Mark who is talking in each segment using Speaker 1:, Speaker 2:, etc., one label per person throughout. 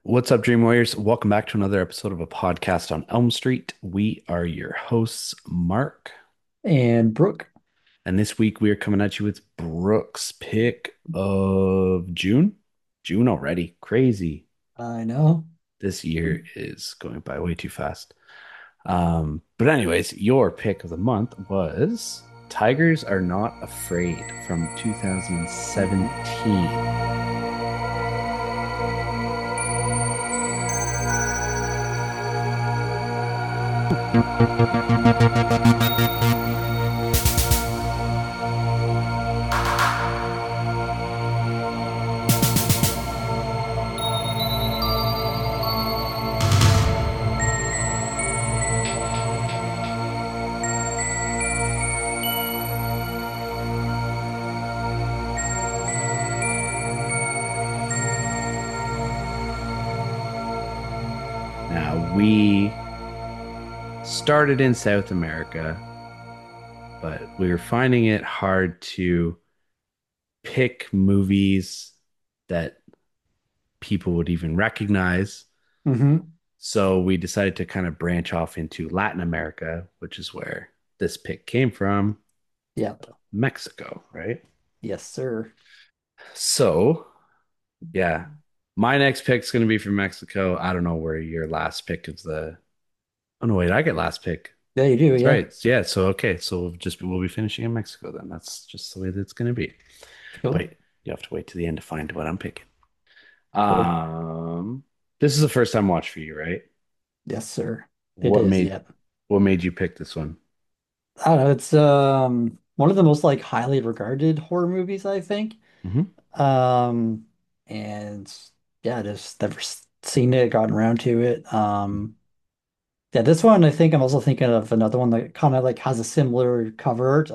Speaker 1: What's up, Dream Warriors? Welcome back to another episode of a podcast on Elm Street. We are your hosts, Mark,
Speaker 2: And Brooke,
Speaker 1: and this week we are coming at you with Brooks' pick of June. June already. Crazy.
Speaker 2: I know.
Speaker 1: This year is going by way too fast. But anyways, your pick of the month was Tigers Are Not Afraid from 2017. Now, we started in South America, but we were finding it hard to pick movies that people would even recognize.
Speaker 2: Hmm.
Speaker 1: So we decided to kind of branch off into Latin America, which is where this pick came from,
Speaker 2: Yeah.
Speaker 1: Mexico, right?
Speaker 2: Yes, sir.
Speaker 1: So, yeah, my next pick is going to be from Mexico. I don't know where your last pick of the. Oh no, wait, I get last pick.
Speaker 2: Yeah, you do.
Speaker 1: That's
Speaker 2: Yeah.
Speaker 1: right. Yeah. So okay. So we'll be finishing in Mexico then. That's just the way that it's going to be.
Speaker 2: Cool.
Speaker 1: But you have to wait to the end to find what I'm picking.
Speaker 2: Cool.
Speaker 1: Um, this is the first time watch for you, right?
Speaker 2: Yes, sir. It
Speaker 1: What
Speaker 2: is.
Speaker 1: made
Speaker 2: Yeah.
Speaker 1: what made you pick this one?
Speaker 2: I don't know. It's one of the most like highly regarded horror movies, I think.
Speaker 1: Hmm.
Speaker 2: Um, and yeah, just never seen it, gotten around to it. Yeah, this one I think I'm also thinking of another one that kind of like has a similar cover art.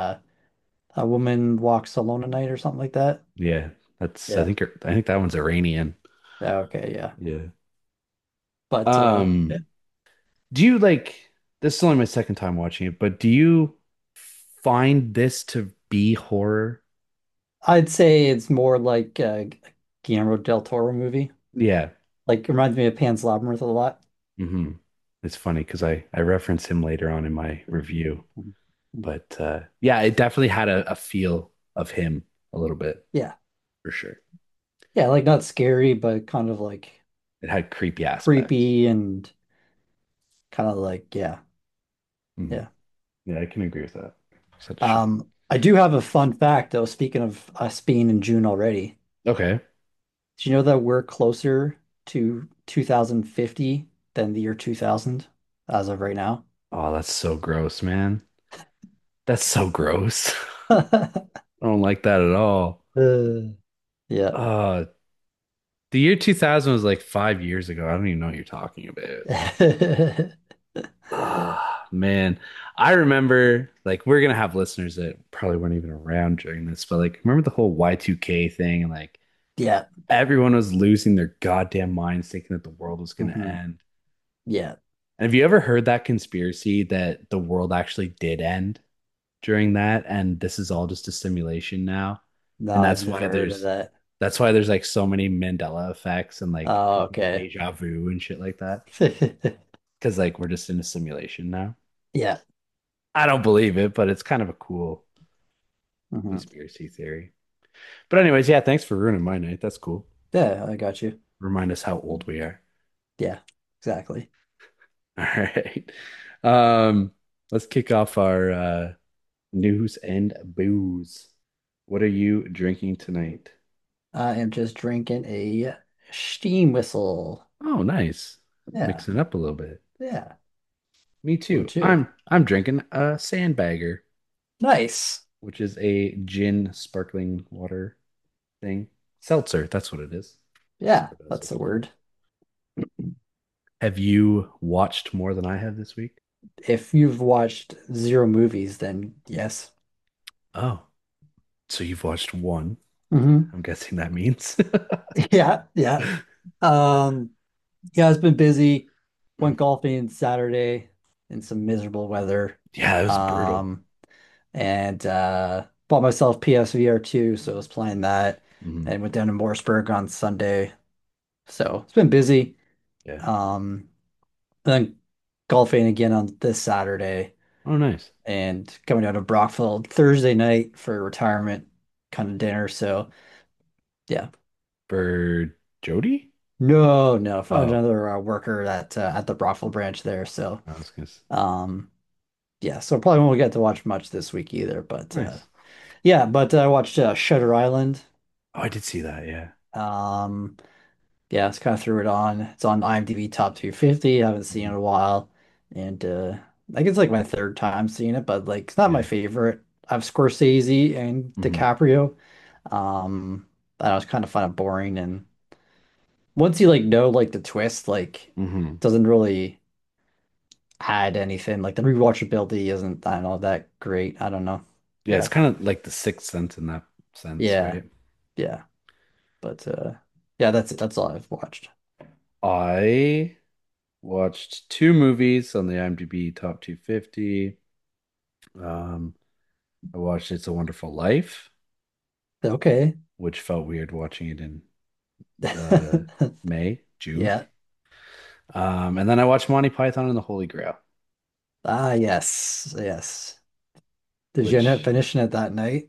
Speaker 2: A woman walks alone at night or something like that.
Speaker 1: Yeah, that's
Speaker 2: Yeah.
Speaker 1: I think that one's Iranian.
Speaker 2: Yeah. Okay. Yeah.
Speaker 1: Yeah.
Speaker 2: But yeah.
Speaker 1: Um, do you like this is only my second time watching it, but do you find this to be horror?
Speaker 2: I'd say it's more like a Guillermo del Toro movie.
Speaker 1: Yeah.
Speaker 2: Like reminds me of Pan's Labyrinth a lot.
Speaker 1: Hmm. It's funny because I reference him later on in my review. But yeah, it definitely had a feel of him a little bit
Speaker 2: Yeah.
Speaker 1: for sure.
Speaker 2: Yeah, like not scary, but kind of like
Speaker 1: It had creepy aspects.
Speaker 2: creepy and kind of like yeah.
Speaker 1: Hmm.
Speaker 2: Yeah.
Speaker 1: Yeah, I can agree with that. Such a shock.
Speaker 2: I do have a fun fact though, speaking of us being in June already.
Speaker 1: Okay.
Speaker 2: Do you know that we're closer to 2050 than the year 2000 as of right now?
Speaker 1: Oh, that's so gross, man. That's so gross. I don't like that at all.
Speaker 2: Yeah.
Speaker 1: Uh, the year 2000 was like 5 years ago. I don't even know what you're talking about. Ah, man. I remember like we're gonna have listeners that probably weren't even around during this, but like remember the whole Y2K thing and like
Speaker 2: Yeah.
Speaker 1: everyone was losing their goddamn minds thinking that the world was gonna
Speaker 2: Hmm.
Speaker 1: end.
Speaker 2: Yeah.
Speaker 1: And have you ever heard that conspiracy that the world actually did end during that and this is all just a simulation now?
Speaker 2: No,
Speaker 1: And
Speaker 2: I've never heard of that.
Speaker 1: that's why there's like so many Mandela effects and like
Speaker 2: Oh, okay.
Speaker 1: deja vu and shit like that. Because like we're just in a simulation now.
Speaker 2: Yeah.
Speaker 1: I don't believe it, but it's kind of a cool
Speaker 2: Hmm.
Speaker 1: conspiracy theory. But anyways, yeah, thanks for ruining my night. That's cool.
Speaker 2: Yeah, I got you.
Speaker 1: Remind us how old we are.
Speaker 2: Yeah, exactly.
Speaker 1: All right. Um, let's kick off our news and booze. What are you drinking tonight?
Speaker 2: I am just drinking a steam whistle.
Speaker 1: Oh, nice.
Speaker 2: Yeah,
Speaker 1: Mixing it up a little bit.
Speaker 2: yeah.
Speaker 1: Me
Speaker 2: Cool
Speaker 1: too.
Speaker 2: too.
Speaker 1: I'm drinking a Sandbagger,
Speaker 2: Nice.
Speaker 1: which is a gin sparkling water thing. Seltzer, that's what it is.
Speaker 2: Yeah,
Speaker 1: For those
Speaker 2: that's
Speaker 1: that
Speaker 2: the
Speaker 1: don't know.
Speaker 2: word.
Speaker 1: Have you watched more than I have this week?
Speaker 2: If you've watched zero movies, then yes.
Speaker 1: Oh, so you've watched one.
Speaker 2: Hmm.
Speaker 1: I'm guessing that means.
Speaker 2: Yeah, yeah. Um, yeah, it's been busy. Went golfing Saturday in some miserable weather.
Speaker 1: Yeah, it was brutal.
Speaker 2: Um, and bought myself PSVR 2, so I was playing that.
Speaker 1: Mhm.
Speaker 2: And went down to Morrisburg on Sunday. So it's been busy.
Speaker 1: Yeah.
Speaker 2: Um, and then golfing again on this Saturday
Speaker 1: Oh, nice.
Speaker 2: and coming down to Brockville Thursday night for a retirement kind of dinner. So yeah.
Speaker 1: For Jody?
Speaker 2: No, no, for
Speaker 1: Oh,
Speaker 2: another worker at the Brockville branch there. So
Speaker 1: I was gonna.
Speaker 2: um yeah, so probably won't get to watch much this week either. But
Speaker 1: Nice.
Speaker 2: yeah, but I watched Shutter Island.
Speaker 1: Oh, I did see that. Yeah.
Speaker 2: Um yeah, it's kind of threw it on. It's on IMDb top 250. I haven't seen it in
Speaker 1: Mhm.
Speaker 2: a while. And I think it's like my third time seeing it, but like it's not my
Speaker 1: Yeah.
Speaker 2: favorite. I have Scorsese and
Speaker 1: Hmm.
Speaker 2: DiCaprio. I was kind of find it boring. And once you like know like the twist, like
Speaker 1: Hmm.
Speaker 2: doesn't really add anything. Like the rewatchability isn't, I don't know, that great. I don't know.
Speaker 1: Yeah, it's
Speaker 2: Yeah.
Speaker 1: kind of like the Sixth Sense in that sense,
Speaker 2: Yeah.
Speaker 1: right?
Speaker 2: Yeah. But yeah, that's it. That's all I've watched.
Speaker 1: I watched two movies on the IMDb Top 250. Um, I watched It's a Wonderful Life,
Speaker 2: Okay.
Speaker 1: which felt weird watching it in uh, May, June.
Speaker 2: Yeah.
Speaker 1: And then I watched Monty Python and the Holy Grail,
Speaker 2: Ah, yes. Yes. Did you end up
Speaker 1: which
Speaker 2: finishing it that night?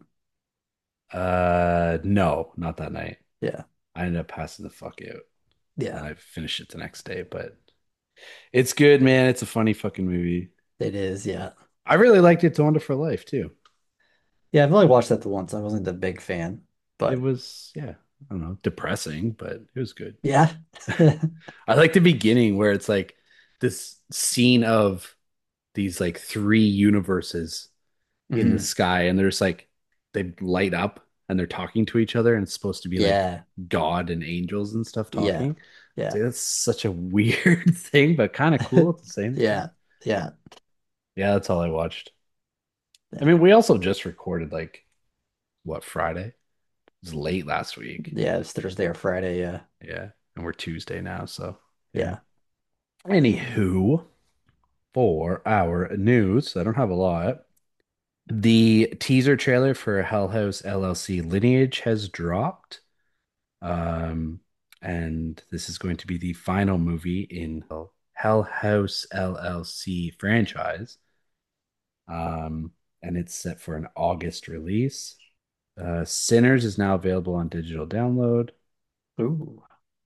Speaker 1: no, not that night.
Speaker 2: Yeah.
Speaker 1: I ended up passing the fuck out. And
Speaker 2: Yeah.
Speaker 1: I finished it the next day, but it's good, man. It's a funny fucking movie.
Speaker 2: It is. Yeah.
Speaker 1: I really liked It's a Wonderful Life too.
Speaker 2: Yeah. I've only watched that the once. I wasn't a big fan,
Speaker 1: It
Speaker 2: but
Speaker 1: was, yeah, I don't know, depressing, but it was good.
Speaker 2: yeah.
Speaker 1: I like the beginning where it's like this scene of these like three universes in the
Speaker 2: Hmm.
Speaker 1: sky, and there's like they light up and they're talking to each other, and it's supposed to be like
Speaker 2: Yeah.
Speaker 1: God and angels and stuff
Speaker 2: Yeah.
Speaker 1: talking. It's
Speaker 2: Yeah.
Speaker 1: like that's such a weird thing, but kind of cool at the same time.
Speaker 2: Yeah. Yeah.
Speaker 1: Yeah, that's all I watched. I
Speaker 2: Yeah.
Speaker 1: mean, we also just recorded like what Friday? It was late last week.
Speaker 2: Yeah. It's Thursday or Friday. Yeah.
Speaker 1: Yeah, and we're Tuesday now, so yeah.
Speaker 2: Yeah.
Speaker 1: Anywho, for our news, I don't have a lot. The teaser trailer for Hell House LLC Lineage has dropped. Um, and this is going to be the final movie in Hell House LLC franchise. And it's set for an August release. Sinners is now available on digital download.
Speaker 2: Ooh.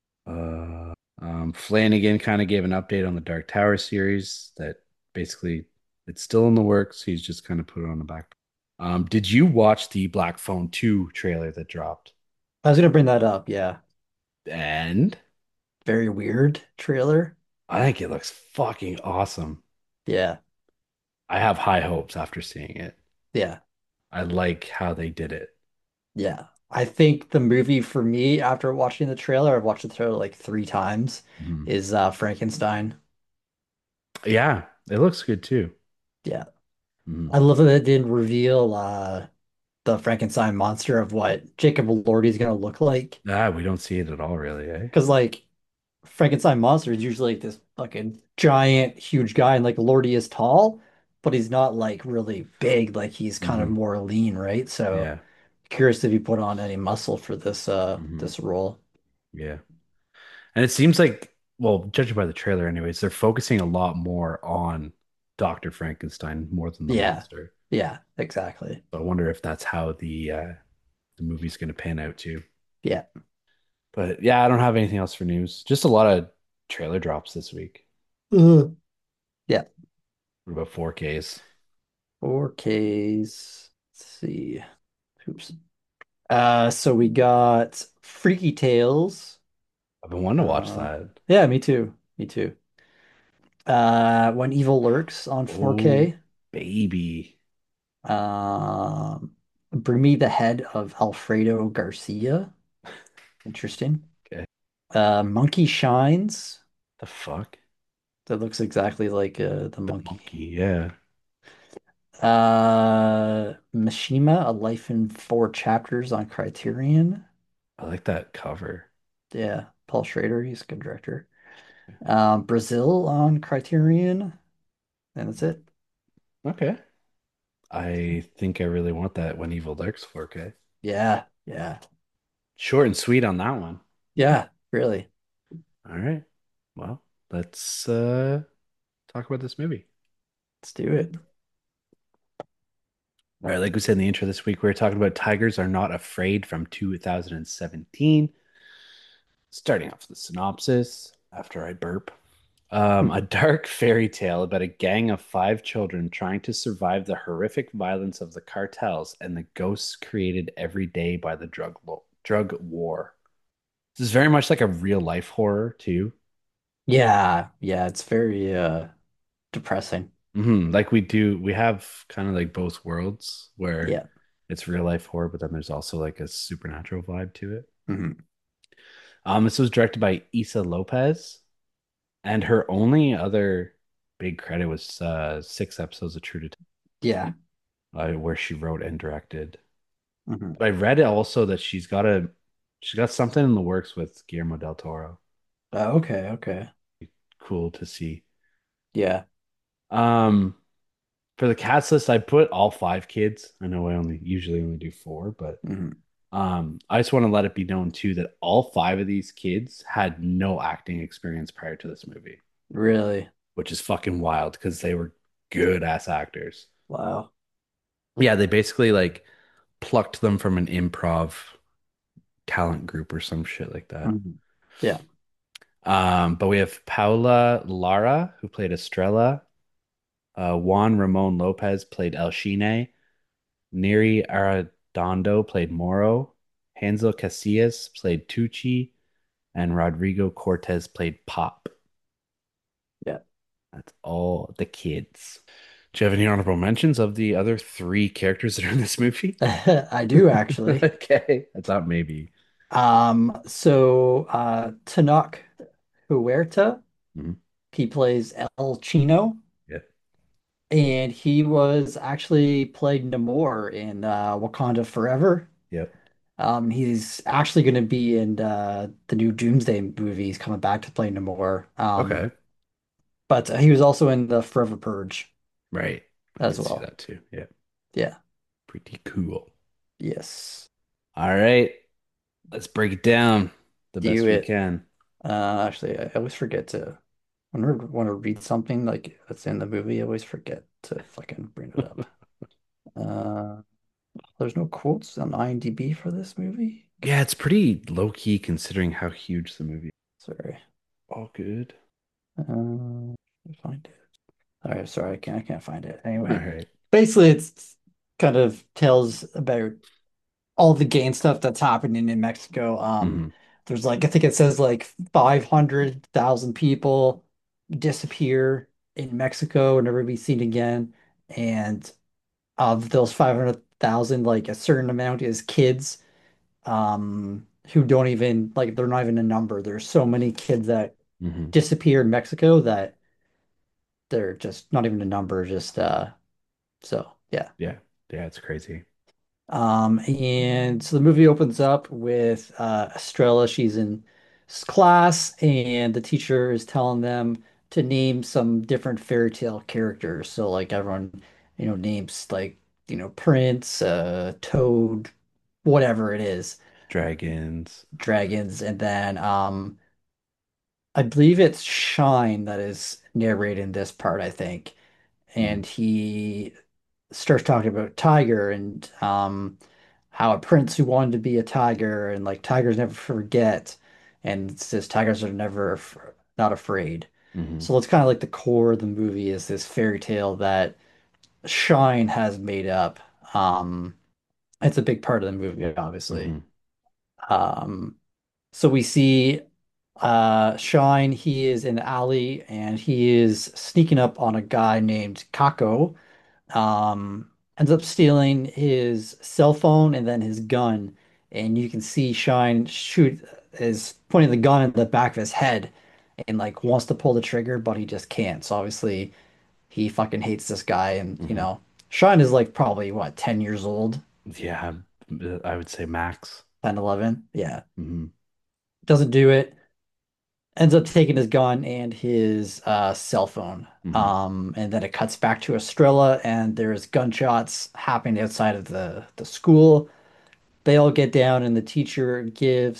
Speaker 1: Flanagan kind of gave an update on the Dark Tower series that basically it's still in the works. He's just kind of put it on the back. Did you watch the Black Phone 2 trailer that dropped?
Speaker 2: I was gonna bring that up. Yeah.
Speaker 1: And
Speaker 2: Very weird trailer.
Speaker 1: I think it looks fucking awesome.
Speaker 2: Yeah.
Speaker 1: I have high hopes after seeing it.
Speaker 2: Yeah.
Speaker 1: I like how they did it.
Speaker 2: Yeah. I think the movie for me after watching the trailer, I've watched the trailer like three times,
Speaker 1: Mhm.
Speaker 2: is Frankenstein.
Speaker 1: Yeah, it looks good too.
Speaker 2: Yeah.
Speaker 1: Mhm.
Speaker 2: I love that it didn't reveal the Frankenstein monster of what Jacob Elordi is gonna look like.
Speaker 1: Ah, we don't see it at all, really, eh?
Speaker 2: Because like Frankenstein monster is usually like this fucking giant, huge guy, and like Elordi is tall, but he's not like really big, like he's kind of
Speaker 1: Hmm.
Speaker 2: more lean, right? So
Speaker 1: Yeah.
Speaker 2: curious if you put on any muscle for
Speaker 1: Hmm.
Speaker 2: this role.
Speaker 1: Yeah. And it seems like, well, judging by the trailer, anyways, they're focusing a lot more on Dr. Frankenstein more than the
Speaker 2: Yeah.
Speaker 1: monster.
Speaker 2: Yeah, exactly.
Speaker 1: So I wonder if that's how the movie's going to pan out too.
Speaker 2: Yeah.
Speaker 1: But yeah, I don't have anything else for news. Just a lot of trailer drops this week.
Speaker 2: Ugh. Yeah.
Speaker 1: What about 4Ks?
Speaker 2: 4Ks. Let's see. Oops. So we got Freaky Tales.
Speaker 1: I've been wanting to watch
Speaker 2: Uh,
Speaker 1: that.
Speaker 2: yeah, me too. Me too. When Evil Lurks on
Speaker 1: Oh,
Speaker 2: 4K.
Speaker 1: baby.
Speaker 2: Um, Bring Me the Head of Alfredo Garcia. Interesting.
Speaker 1: Okay.
Speaker 2: Monkey Shines.
Speaker 1: The fuck?
Speaker 2: That looks exactly like the
Speaker 1: The
Speaker 2: monkey.
Speaker 1: monkey, yeah.
Speaker 2: Mishima, A Life in Four Chapters on Criterion.
Speaker 1: I like that cover.
Speaker 2: Yeah, Paul Schrader, he's a good director. Brazil on Criterion, and that's it.
Speaker 1: Okay. I think I really want that When Evil Lurks 4K.
Speaker 2: Yeah, yeah,
Speaker 1: Short and sweet on that one.
Speaker 2: yeah, really.
Speaker 1: All right. Well, let's talk about this movie.
Speaker 2: Let's do it.
Speaker 1: All right, like we said in the intro this week, we are talking about Tigers Are Not Afraid from 2017. Starting off with the synopsis after I burp. A dark fairy tale about a gang of five children trying to survive the horrific violence of the cartels and the ghosts created every day by the drug war. This is very much like a real life horror too.
Speaker 2: Yeah, yeah, it's very depressing.
Speaker 1: Like we have kind of like both worlds where
Speaker 2: Yeah.
Speaker 1: it's real life horror, but then there's also like a supernatural vibe to it.
Speaker 2: Hmm.
Speaker 1: This was directed by Issa Lopez, and her only other big credit was 6 episodes of True Detective,
Speaker 2: Yeah.
Speaker 1: where she wrote and directed.
Speaker 2: Hmm.
Speaker 1: But I read it also that she's got something in the works with Guillermo del Toro.
Speaker 2: Okay, okay.
Speaker 1: Cool to see.
Speaker 2: Yeah.
Speaker 1: Um, for the cast list, I put all five kids. I know I only usually only do four, but
Speaker 2: Hmm.
Speaker 1: I just want to let it be known too that all five of these kids had no acting experience prior to this movie,
Speaker 2: Really?
Speaker 1: which is fucking wild because they were good ass actors.
Speaker 2: Wow.
Speaker 1: Yeah, they basically like plucked them from an improv talent group or some shit like that.
Speaker 2: Mhm. Yeah.
Speaker 1: But we have Paula Lara, who played Estrella. Juan Ramon Lopez played El Shine. Neri Arredondo played Moro. Hansel Casillas played Tucci. And Rodrigo Cortez played Pop.
Speaker 2: Yeah.
Speaker 1: That's all the kids. Do you have any honorable mentions of the other three characters that are in this movie?
Speaker 2: I do actually.
Speaker 1: Okay. I thought maybe.
Speaker 2: Tenoch Huerta,
Speaker 1: Mhm.
Speaker 2: he plays El Chino,
Speaker 1: Yeah.
Speaker 2: and he was actually played Namor in Wakanda Forever.
Speaker 1: Yep.
Speaker 2: He's actually going to be in the new Doomsday movie. He's coming back to play Namor.
Speaker 1: Okay.
Speaker 2: But he was also in the Forever Purge
Speaker 1: Right. I
Speaker 2: as
Speaker 1: could see
Speaker 2: well.
Speaker 1: that too. Yeah.
Speaker 2: Yeah.
Speaker 1: Pretty cool.
Speaker 2: Yes.
Speaker 1: All right. Let's break it down the
Speaker 2: Do
Speaker 1: best we
Speaker 2: it.
Speaker 1: can.
Speaker 2: Actually, I always forget to when I want to read something like that's in the movie. I always forget to fucking bring it up. Uh, there's no quotes on IMDb for this movie.
Speaker 1: Yeah, it's pretty low key considering how huge the movie is.
Speaker 2: Sorry.
Speaker 1: All good.
Speaker 2: Find it. All right, sorry, I can't find it.
Speaker 1: All
Speaker 2: Anyway,
Speaker 1: right.
Speaker 2: basically, it's kind of tells about all the gang stuff that's happening in Mexico.
Speaker 1: Hmm.
Speaker 2: There's like I think it says like 500,000 people disappear in Mexico and never be seen again. And of those 500,000, like a certain amount is kids, who don't even like they're not even a number. There's so many kids that
Speaker 1: Hmm.
Speaker 2: disappear in Mexico that they're just not even a number, just so yeah.
Speaker 1: Yeah. Yeah, it's crazy.
Speaker 2: And so the movie opens up with Estrella. She's in class, and the teacher is telling them to name some different fairy tale characters. So, like, everyone, names like, Prince, Toad, whatever it is,
Speaker 1: Dragons.
Speaker 2: dragons. And then I believe it's Shine that is narrating this part, I think.
Speaker 1: Hmm.
Speaker 2: And he starts talking about Tiger and how a prince who wanted to be a tiger and like tigers never forget and it says tigers are never not afraid.
Speaker 1: Hmm.
Speaker 2: So it's kind of like the core of the movie is this fairy tale that Shine has made up. Um it's a big part of the movie, obviously.
Speaker 1: Hmm.
Speaker 2: Um so we see Shine, he is in the alley and he is sneaking up on a guy named Kako, ends up stealing his cell phone and then his gun. And you can see Shine shoot is pointing the gun in the back of his head and like wants to pull the trigger, but he just can't. So obviously he fucking hates this guy. And
Speaker 1: Hmm.
Speaker 2: Shine is like probably what, 10 years old,
Speaker 1: Yeah, I would say max.
Speaker 2: 10, 11. Yeah.
Speaker 1: Hmm.
Speaker 2: Doesn't do it. Ends up taking his gun and his cell phone.
Speaker 1: Hmm.
Speaker 2: And then it cuts back to Estrella and there's gunshots happening outside of the school. They all get down, and the teacher gives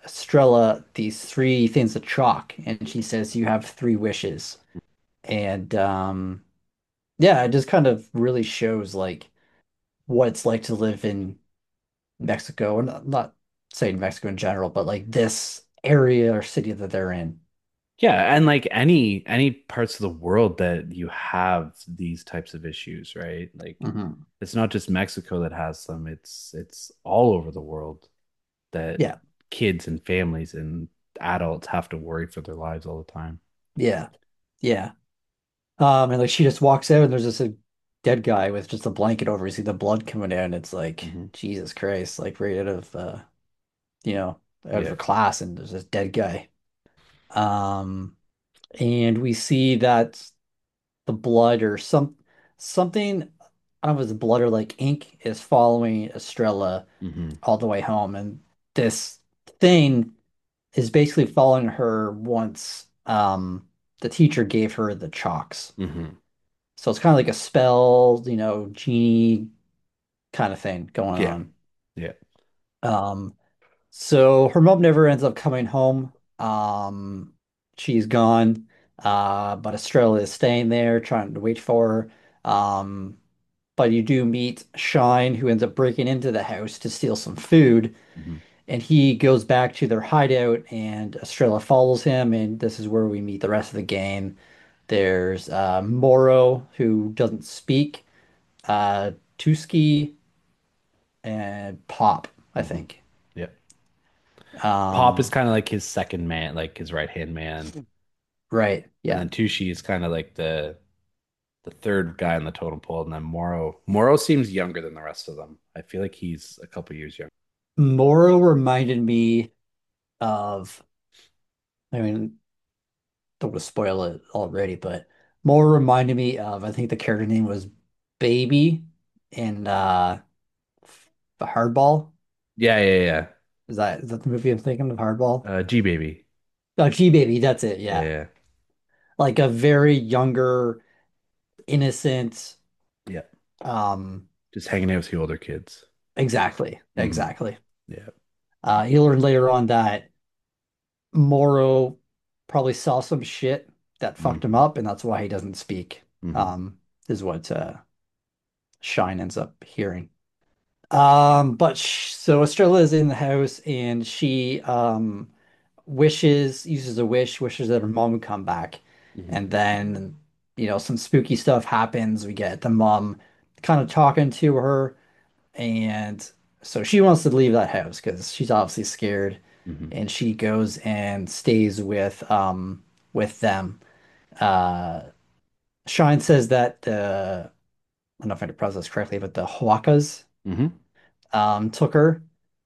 Speaker 2: Estrella these three things of chalk, and she says you have three wishes. And yeah, it just kind of really shows like what it's like to live in Mexico, and not saying Mexico in general, but like this area or city that they're in.
Speaker 1: Yeah, and like any parts of the world that you have these types of issues, right? Like
Speaker 2: Hmm.
Speaker 1: it's not just Mexico that has them. It's all over the world that
Speaker 2: Yeah,
Speaker 1: kids and families and adults have to worry for their lives all the time.
Speaker 2: yeah, yeah. And like she just walks out and there's just a dead guy with just a blanket over. You see the blood coming down. It's like
Speaker 1: Hmm.
Speaker 2: Jesus Christ, like right out of you know, out of
Speaker 1: Yeah.
Speaker 2: a class, and there's this dead guy. Um, and we see that the blood or something, I don't know if it's blood or like ink is following Estrella
Speaker 1: Hmm.
Speaker 2: all the way home, and this thing is basically following her once the teacher gave her the chalks.
Speaker 1: Hmm.
Speaker 2: So it's kind of like a spell, genie kind of thing going
Speaker 1: Yeah.
Speaker 2: on.
Speaker 1: Yeah.
Speaker 2: Um, so her mom never ends up coming home. She's gone. But Estrella is staying there, trying to wait for her. But you do meet Shine, who ends up breaking into the house to steal some food.
Speaker 1: Hmm.
Speaker 2: And he goes back to their hideout, and Estrella follows him. And this is where we meet the rest of the gang. There's Moro, who doesn't speak, Tuski, and Pop, I
Speaker 1: Hmm.
Speaker 2: think.
Speaker 1: Yeah. Pop is
Speaker 2: Um,
Speaker 1: kind of like his second man, like his right hand man.
Speaker 2: right.
Speaker 1: And
Speaker 2: Yeah.
Speaker 1: then Tushi is kind of like the third guy on the totem pole, and then Moro seems younger than the rest of them. I feel like he's a couple years younger.
Speaker 2: Moro reminded me of, I mean, don't want to spoil it already, but Moro reminded me of, I think the character name was Baby in the Hardball.
Speaker 1: Yeah, yeah, yeah.
Speaker 2: Is that the movie I'm thinking of, Hardball?
Speaker 1: G Baby.
Speaker 2: Oh, G-Baby, that's it,
Speaker 1: Yeah,
Speaker 2: yeah.
Speaker 1: yeah,
Speaker 2: Like a very younger, innocent,
Speaker 1: yeah.
Speaker 2: um,
Speaker 1: Just hanging out with the older kids.
Speaker 2: exactly,
Speaker 1: Hmm.
Speaker 2: exactly.
Speaker 1: Yeah.
Speaker 2: You learn later on that Moro probably saw some shit that fucked him
Speaker 1: Hmm.
Speaker 2: up, and that's why he doesn't speak.
Speaker 1: Hmm.
Speaker 2: Um, is what Shine ends up hearing. But sh so Estrella is in the house, and she uses a wish, wishes that her mom would come back,
Speaker 1: Hmm.
Speaker 2: and then some spooky stuff happens. We get the mom kind of talking to her, and so she wants to leave that house because she's obviously scared,
Speaker 1: Hmm.
Speaker 2: and she goes and stays with them. Uh, Shine says that I don't know if I pronounce this correctly, but the Huacas
Speaker 1: Hmm.
Speaker 2: took her,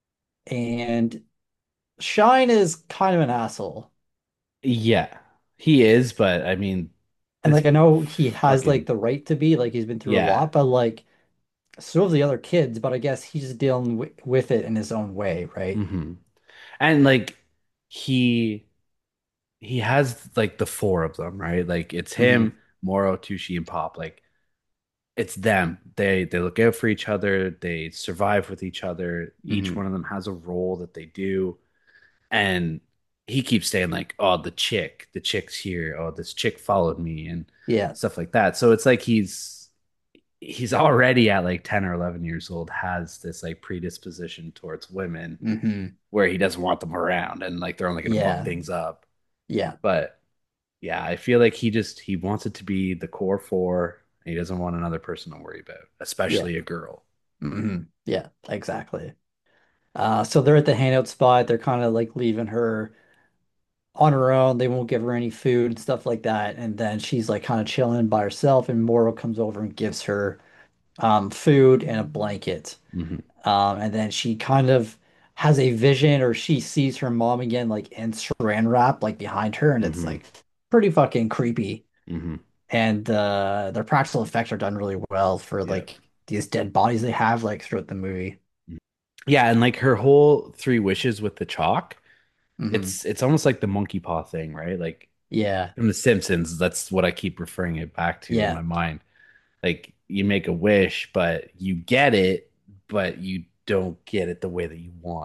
Speaker 2: and Shine is kind of an asshole.
Speaker 1: Yeah, he is, but I mean,
Speaker 2: And
Speaker 1: this
Speaker 2: like I know he has like
Speaker 1: fucking
Speaker 2: the right to be, like he's been through a
Speaker 1: yeah.
Speaker 2: lot, but like so have the other kids, but I guess he's dealing with it in his own way, right?
Speaker 1: Hmm. And like he he has like the four of them, right? Like it's
Speaker 2: Hmm.
Speaker 1: him, Moro, Tushi, and Pop. Like it's them. They look out for each other. They survive with each other. Each
Speaker 2: Hmm.
Speaker 1: one of them has a role that they do. And he keeps saying like, "Oh, the chick's here. Oh, this chick followed me," and
Speaker 2: Yeah.
Speaker 1: stuff like that. So it's like he's already at like 10 or 11 years old has this like predisposition towards women
Speaker 2: Hmm.
Speaker 1: where he doesn't want them around and like they're only going to fuck
Speaker 2: Yeah.
Speaker 1: things up.
Speaker 2: Yeah.
Speaker 1: But yeah, I feel like he wants it to be the core four. And he doesn't want another person to worry about,
Speaker 2: Yeah.
Speaker 1: especially a girl.
Speaker 2: Yeah, exactly. So they're at the hangout spot. They're kind of like leaving her on her own. They won't give her any food and stuff like that. And then she's like kind of chilling by herself, and Moro comes over and gives her food and a blanket.
Speaker 1: Hmm.
Speaker 2: And then she kind of has a vision, or she sees her mom again, like in saran wrap, like behind her, and it's
Speaker 1: Hmm.
Speaker 2: like pretty fucking creepy.
Speaker 1: Hmm.
Speaker 2: And their practical effects are done really well for
Speaker 1: Yeah.
Speaker 2: like these dead bodies they have like throughout the movie.
Speaker 1: Yeah, and like her whole three wishes with the chalk,
Speaker 2: Hmm.
Speaker 1: it's almost like the monkey paw thing, right? Like
Speaker 2: Yeah,
Speaker 1: from The Simpsons, that's what I keep referring it back to in
Speaker 2: yeah,
Speaker 1: my mind. Like you make a wish, but you get it, but you don't get it the way that you want it.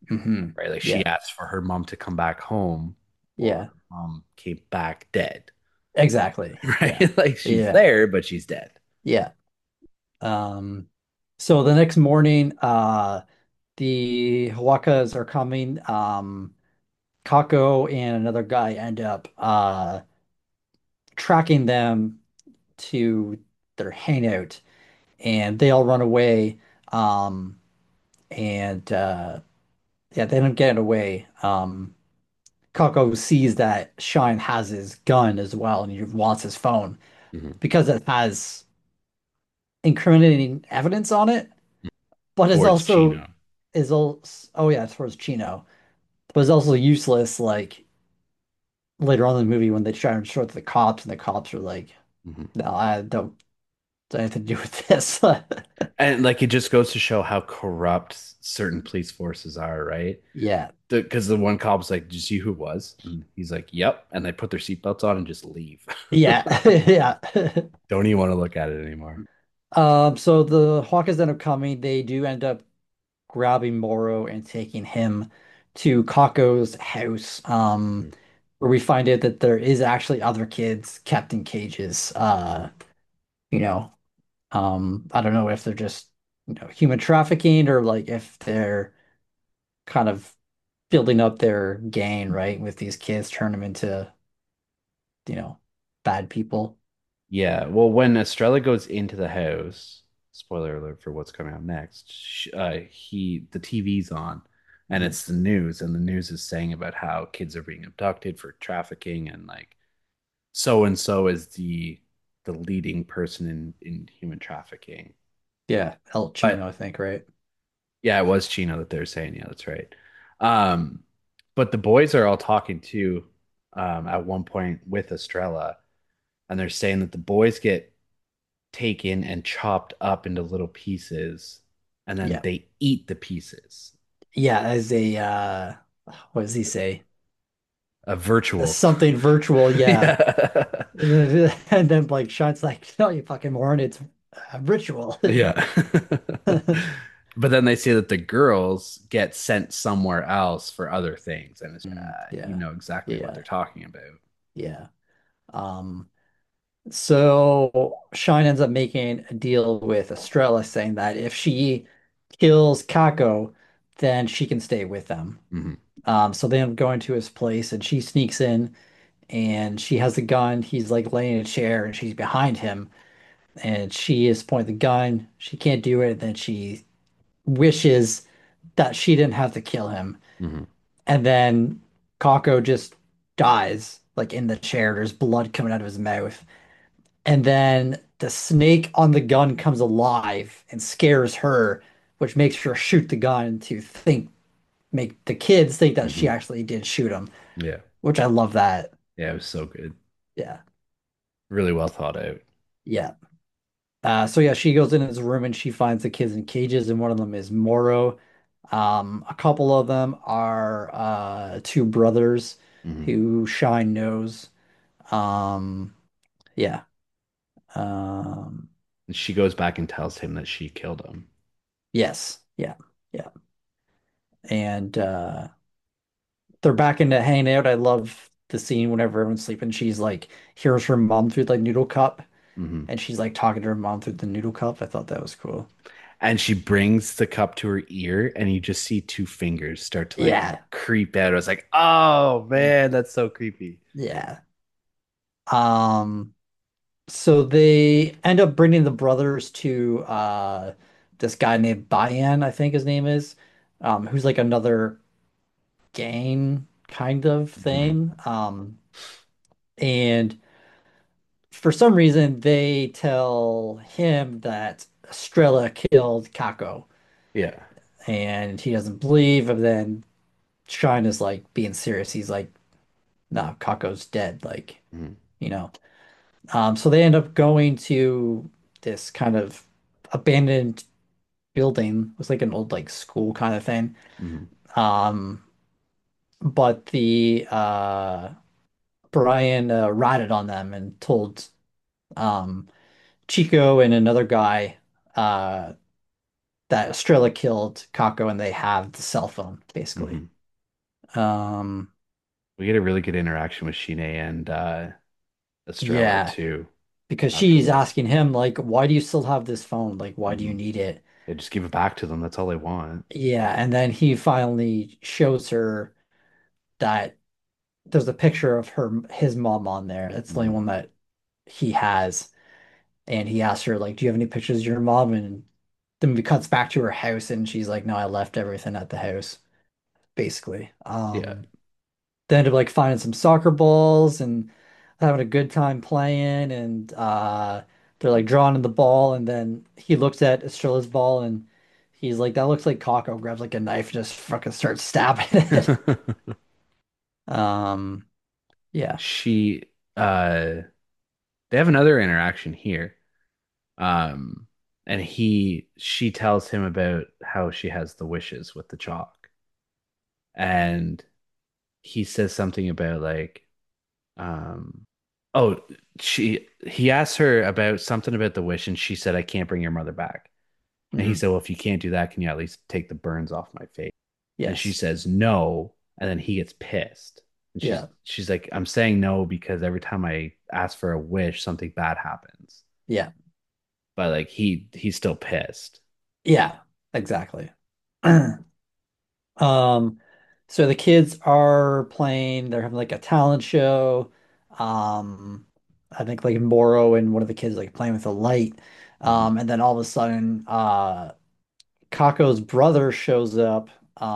Speaker 2: Hmm.
Speaker 1: right? Like she
Speaker 2: Yeah.
Speaker 1: asked for her mom to come back home, or
Speaker 2: Yeah.
Speaker 1: her mom came back dead,
Speaker 2: Exactly. Yeah.
Speaker 1: right? Like she's
Speaker 2: Yeah.
Speaker 1: there, but she's dead.
Speaker 2: Yeah. Um, so the next morning, the Hawakas are coming. Kako and another guy end up tracking them to their hangout, and they all run away. Um, and Yeah, they end up getting away. Kako sees that Shine has his gun as well, and he wants his phone
Speaker 1: Mhm.
Speaker 2: because it has incriminating evidence on it, but it's
Speaker 1: Towards
Speaker 2: also
Speaker 1: Chino.
Speaker 2: is also oh yeah, it's towards Chino, but it's also useless. Like later on in the movie when they try and show it to the cops, and the cops are like,
Speaker 1: Mhm.
Speaker 2: "No, I don't have anything to do with this."
Speaker 1: And like it just goes to show how corrupt certain police forces are, right?
Speaker 2: Yeah,
Speaker 1: Because the one cop's like, "Did you see who it was?" And he's like, "Yep." And they put their seatbelts on and just leave.
Speaker 2: yeah, yeah.
Speaker 1: Don't even want to look at it anymore.
Speaker 2: So the Hawkins end up coming. They do end up grabbing Moro and taking him to Kako's house, where we find out that there is actually other kids kept in cages.
Speaker 1: Mhm.
Speaker 2: You know, I don't know if they're just, human trafficking or like if they're kind of building up their gain, right, with these kids, turn them into, you know, bad people.
Speaker 1: Yeah, well, when Estrella goes into the house, spoiler alert for what's coming out next, the TV's on, and
Speaker 2: Mhm.
Speaker 1: it's the news, and the news is saying about how kids are being abducted for trafficking, and like so and so is the leading person in human trafficking.
Speaker 2: Yeah, El Chino,
Speaker 1: But
Speaker 2: I think, right?
Speaker 1: yeah, it was Chino that they're saying. Yeah, that's right. Um, but the boys are all talking too, at one point with Estrella, and they're saying that the boys get taken and chopped up into little pieces, and then
Speaker 2: Yeah.
Speaker 1: they eat the pieces.
Speaker 2: Yeah, as a what does he say?
Speaker 1: A virtual.
Speaker 2: Something virtual, yeah.
Speaker 1: Yeah.
Speaker 2: And then like Sean's like, no, you fucking moron, it's a ritual.
Speaker 1: Yeah. But then they say that the girls get sent somewhere else for other things, and you
Speaker 2: Yeah.
Speaker 1: know exactly what they're
Speaker 2: Yeah.
Speaker 1: talking about.
Speaker 2: Yeah. Um, so Shine ends up making a deal with Estrella saying that if she kills Kako, then she can stay with them.
Speaker 1: Hmm.
Speaker 2: So they end up going to his place and she sneaks in and she has a gun. He's like laying in a chair and she's behind him and she is pointing the gun. She can't do it. Then she wishes that she didn't have to kill him.
Speaker 1: Hmm.
Speaker 2: And then Kako just dies like in the chair. There's blood coming out of his mouth. And then the snake on the gun comes alive and scares her, which makes her shoot the gun to make the kids think that she
Speaker 1: Hmm.
Speaker 2: actually did shoot him,
Speaker 1: Yeah.
Speaker 2: which I love that.
Speaker 1: Yeah, it was so good.
Speaker 2: Yeah.
Speaker 1: Really well thought out.
Speaker 2: Yeah. So yeah, she goes in his room and she finds the kids in cages, and one of them is Moro. A couple of them are two brothers
Speaker 1: Hmm.
Speaker 2: who Shine knows. Um, yeah. Um,
Speaker 1: She goes back and tells him that she killed him.
Speaker 2: yes. Yeah. Yeah. And they're back into hanging out. I love the scene whenever everyone's sleeping. She's like hears her mom through the noodle cup,
Speaker 1: Hmm.
Speaker 2: and she's like talking to her mom through the noodle cup. I thought that was cool.
Speaker 1: And she brings the cup to her ear, and you just see two fingers start to like
Speaker 2: Yeah.
Speaker 1: creep out. I was like, oh man, that's so creepy.
Speaker 2: Yeah. Um, so they end up bringing the brothers to this guy named Bayan, I think his name is, who's like another gang kind of
Speaker 1: Hmm.
Speaker 2: thing. And for some reason they tell him that Estrella killed Kako
Speaker 1: Yeah.
Speaker 2: and he doesn't believe, and then Shine is like being serious. He's like, no, Kako's dead, like,
Speaker 1: Hmm.
Speaker 2: you know. So they end up going to this kind of abandoned building. It was like an old like school kind of thing.
Speaker 1: Hmm.
Speaker 2: Um, but the Brian ratted on them and told um Chico and another guy uh that Estrella killed Kako and they have the cell phone, basically.
Speaker 1: Hmm.
Speaker 2: Um,
Speaker 1: We get a really good interaction with Shine and Estrella
Speaker 2: yeah,
Speaker 1: too
Speaker 2: because
Speaker 1: after
Speaker 2: she's
Speaker 1: this.
Speaker 2: asking him, like, why do you still have this phone? Like, why do you
Speaker 1: Hmm.
Speaker 2: need it?
Speaker 1: They just give it back to them. That's all they want.
Speaker 2: Yeah, and then he finally shows her that there's a picture of his mom on there. It's the only
Speaker 1: Hmm.
Speaker 2: one that he has. And he asks her, like, do you have any pictures of your mom? And the movie cuts back to her house and she's like, no, I left everything at the house, basically.
Speaker 1: Yeah.
Speaker 2: They end up like finding some soccer balls and having a good time playing and they're like drawing in the ball and then he looks at Estrella's ball and he's like, that looks like Kako, grabs like a knife and just fucking starts stabbing it. Um, yeah.
Speaker 1: She uh they have another interaction here. Um and she tells him about how she has the wishes with the chalk. And he says something about like um oh he asked her about something about the wish and she said I can't bring your mother back. And he
Speaker 2: Hmm.
Speaker 1: said, well, if you can't do that, can you at least take the burns off my face? And she
Speaker 2: Yes.
Speaker 1: says no, and then he gets pissed. And
Speaker 2: Yeah.
Speaker 1: she's like, I'm saying no because every time I ask for a wish, something bad happens.
Speaker 2: Yeah.
Speaker 1: But like he's still pissed.
Speaker 2: Yeah. Exactly. Um, so the kids are playing, they're having like a talent show. Um, I think like Moro and one of the kids like playing with a light.
Speaker 1: Hmm.
Speaker 2: And then all of a sudden, Kako's brother shows up,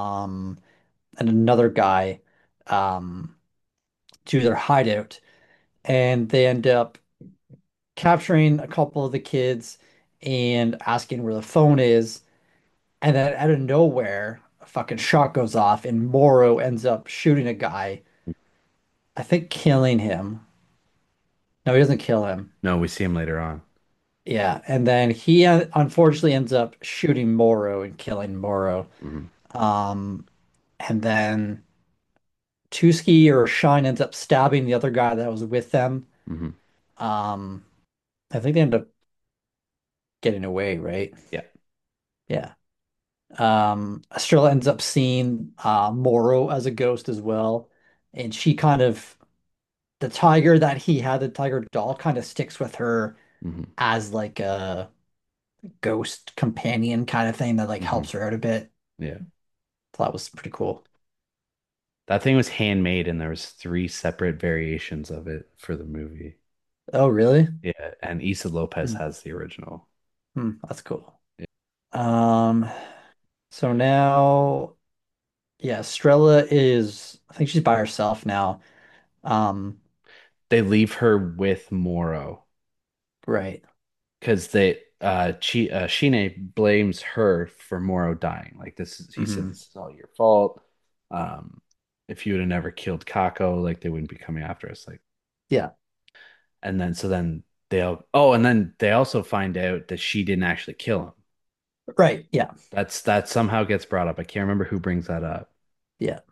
Speaker 2: and another guy, um, to their hideout, and they end up capturing a couple of the kids and asking where the phone is. And then out of nowhere, a fucking shot goes off, and Moro ends up shooting a guy, I think killing him. No, he doesn't kill him.
Speaker 1: No, we see him later on.
Speaker 2: Yeah, and then he unfortunately ends up shooting Moro and killing Moro.
Speaker 1: Hmm.
Speaker 2: Um, and then Tuski or Shine ends up stabbing the other guy that was with them.
Speaker 1: Hmm.
Speaker 2: Um, I think they end up getting away, right?
Speaker 1: Yeah.
Speaker 2: Yeah. Estrella ends up seeing Moro as a ghost as well, and she kind of the tiger that he had, the tiger doll, kind of sticks with her
Speaker 1: Hmm.
Speaker 2: as like a ghost companion kind of thing that like
Speaker 1: Hmm.
Speaker 2: helps her out a bit.
Speaker 1: Yeah.
Speaker 2: So that was pretty cool.
Speaker 1: That thing was handmade and there was three separate variations of it for the movie.
Speaker 2: Oh, really?
Speaker 1: Yeah, and Issa Lopez
Speaker 2: Hmm.
Speaker 1: has the original.
Speaker 2: Hmm, that's cool. Um, so now, yeah, Estrella is, I think she's by herself now. Um,
Speaker 1: They leave her with Moro
Speaker 2: right.
Speaker 1: because Shine blames her for Moro dying. Like this is, he said,
Speaker 2: Hmm.
Speaker 1: this is all your fault. Um, if you would have never killed Kako, like they wouldn't be coming after us. Like,
Speaker 2: Yeah.
Speaker 1: and then so then they'll oh, and then they also find out that she didn't actually kill him.
Speaker 2: Right. Yeah.
Speaker 1: That somehow gets brought up. I can't remember who brings that up.
Speaker 2: Yeah.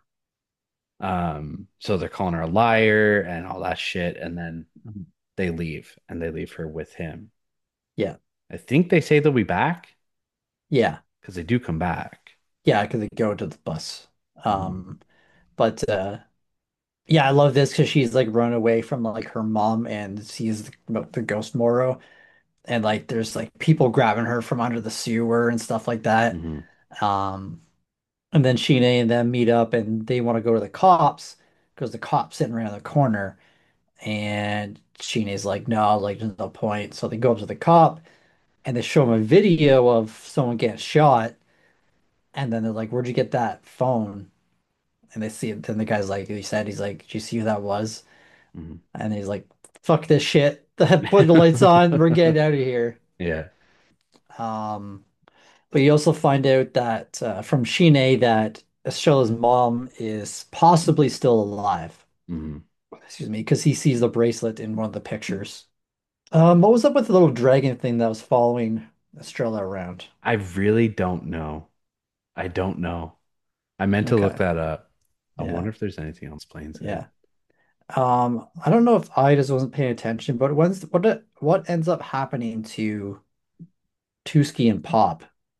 Speaker 1: So they're calling her a liar and all that shit, and then
Speaker 2: Mhm.
Speaker 1: they leave and they leave her with him.
Speaker 2: Yeah.
Speaker 1: I think they say they'll be back
Speaker 2: Yeah.
Speaker 1: because they do come back.
Speaker 2: Yeah. Because they go to the bus.
Speaker 1: Mhm.
Speaker 2: Um, but yeah, I love this because she's like run away from like her mom and sees the ghost Moro, and like there's like people grabbing her from under the sewer and stuff like that.
Speaker 1: Mhm.
Speaker 2: Um, and then Sheena and them meet up and they want to go to the cops because the cops sitting around the corner, and Sheena's like, no, like there's no point. So they go up to the cop and they show him a video of someone getting shot, and then they're like, where'd you get that phone? And they see it. Then the guy's like, he said, he's like, did you see who that was?
Speaker 1: Mhm.
Speaker 2: And he's like, fuck this shit. Put the lights on. We're getting out of here.
Speaker 1: Yeah.
Speaker 2: Um, but you also find out that from Shine that Estrella's mom is possibly still alive.
Speaker 1: Mhm.
Speaker 2: Excuse me, because he sees the bracelet in one of the pictures. What was up with the little dragon thing that was following Estrella around?
Speaker 1: I really don't know. I don't know. I meant to look
Speaker 2: Okay.
Speaker 1: that up. I
Speaker 2: Yeah.
Speaker 1: wonder if there's anything else explains it.
Speaker 2: Yeah. I don't know if I just wasn't paying attention, but what ends up happening to Tuski and Pop?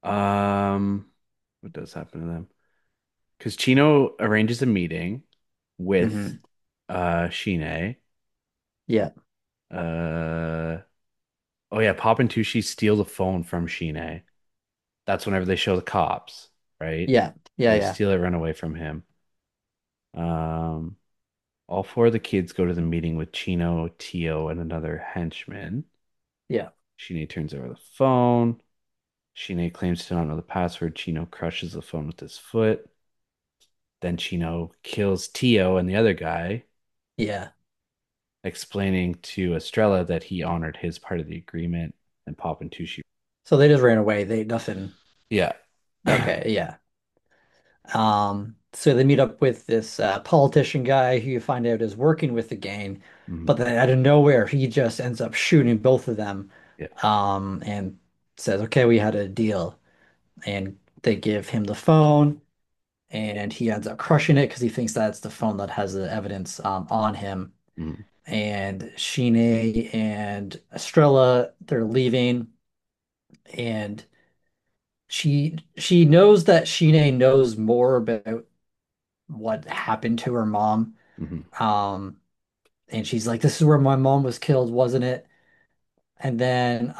Speaker 1: Um, what does happen to them? Because Chino arranges a meeting with
Speaker 2: Hmm.
Speaker 1: Shine.
Speaker 2: Yeah.
Speaker 1: Uh oh yeah, Pop and Tushi steal the phone from Shine. That's whenever they show the cops, right?
Speaker 2: Yeah. Yeah.
Speaker 1: They
Speaker 2: Yeah.
Speaker 1: steal it, run away from him. Um, all four of the kids go to the meeting with Chino, Tio, and another henchman.
Speaker 2: Yeah.
Speaker 1: Shine turns over the phone. Shine claims to not know the password. Chino crushes the phone with his foot. Then Chino kills Tio and the other guy,
Speaker 2: Yeah.
Speaker 1: explaining to Estrella that he honored his part of the agreement. And Pop and Tushi.
Speaker 2: So they just ran away. They nothing.
Speaker 1: Yeah.
Speaker 2: Okay. Yeah. So they meet up with this politician guy who you find out is working with the gang,
Speaker 1: Mhm.
Speaker 2: but then out of nowhere, he just ends up shooting both of them,
Speaker 1: Yeah.
Speaker 2: and says, "Okay, we had a deal." And they give him the phone, and he ends up crushing it because he thinks that's the phone that has the evidence on him.
Speaker 1: Mhm.
Speaker 2: And Shine and Estrella, they're leaving, and she knows that Shine knows more about what happened to her mom.
Speaker 1: Mhm.
Speaker 2: Um, and she's like, "This is where my mom was killed, wasn't it?" And then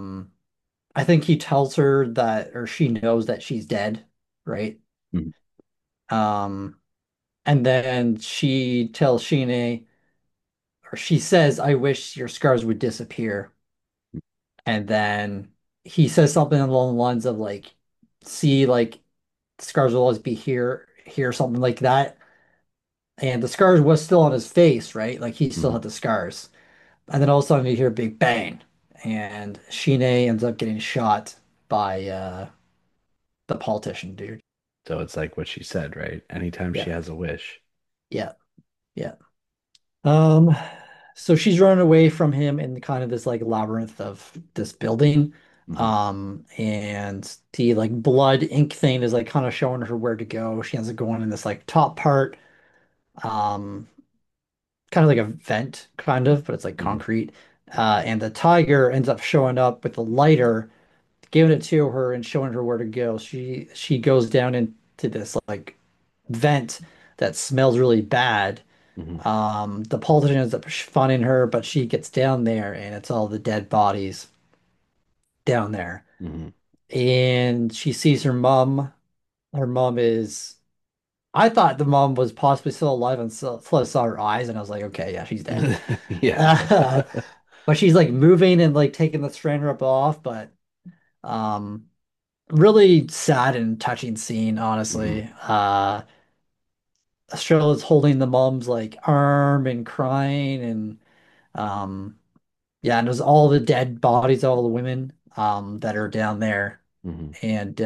Speaker 2: I think he tells her that, or she knows that she's dead, right?
Speaker 1: Mhm.
Speaker 2: Um, and then she tells Shine, or she says, "I wish your scars would disappear." And then he says something along the lines of like, "See, like scars will always be here," something like that. And the scars was still on his face, right? Like he still
Speaker 1: Mhm.
Speaker 2: had the scars. And then all of a sudden you hear a big bang, and Shine ends up getting shot by the politician dude.
Speaker 1: So it's like what she said, right? Anytime she
Speaker 2: Yeah,
Speaker 1: has a wish.
Speaker 2: yeah, yeah. Um, so she's running away from him in kind of this like labyrinth of this building.
Speaker 1: Mhm.
Speaker 2: And the like blood ink thing is like kind of showing her where to go. She ends up going in this like top part, um, kind of like a vent, kind of, but it's like
Speaker 1: Mhm.
Speaker 2: concrete. And the tiger ends up showing up with a lighter, giving it to her and showing her where to go. She goes down into this like vent that smells really bad.
Speaker 1: Mhm.
Speaker 2: The politician ends up finding her, but she gets down there and it's all the dead bodies down there.
Speaker 1: Mhm.
Speaker 2: And she sees her mom. Her mom is, I thought the mom was possibly still alive until I saw her eyes, and I was like, okay, yeah, she's dead.
Speaker 1: Yeah.
Speaker 2: But she's like moving and like taking the strain rip off, but um really sad and touching scene,
Speaker 1: Mhm.
Speaker 2: honestly. Estrella's holding the mom's like arm and crying, and um yeah, and there's all the dead bodies of all the women that are down there.
Speaker 1: Mhm.
Speaker 2: And